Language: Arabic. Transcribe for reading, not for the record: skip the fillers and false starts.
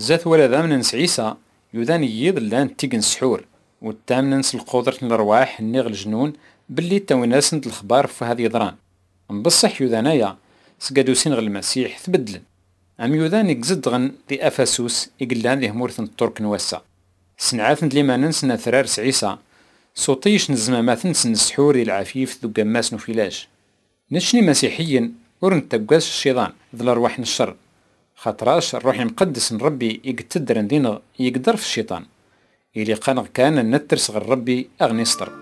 زات ولا ذا من نس عيسى يذان يض لان تيقن سحور والتامن نس القدرة الأرواح النغ الجنون باللي تاويناس نت الخبار في هذه ضران بصح يذانايا سقادوسين غ المسيح تبدلن أم يذان يقزد غن ذي أفاسوس يقلان ذي همورث الترك نوسا سنعاثن لما ننسنا ثرار عيسى صوتيش نزمامات نسن السحور ذي العفيف ذو قماس نفيلاج نشني مسيحيا ورن تقاس الشيطان ذي الأرواح الشر خاطراش الروح المقدس من ربي يقتدر ندين يقدر في الشيطان إلي قانغ كان نترس غير ربي أغني سطر